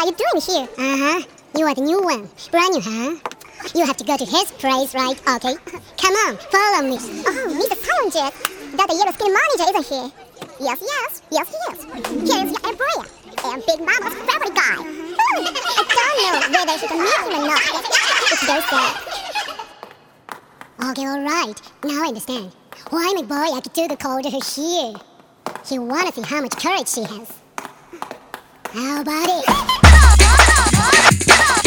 you doing here? Uh-huh. You are the new one. Brand new, huh? You have to go to his place, right? Okay. Come on, follow me. Oh, Mr. Challenger. That the yellow skin manager, isn't he? Yes, yes. Yes, he is. Here is your employer. And Big Mama's favorite guy. I don't know whether she can meet him or not. It's very sad. Okay, alright. Now I understand. Why McBoy Akituga called her here. He wanna see how much courage she has. How about it?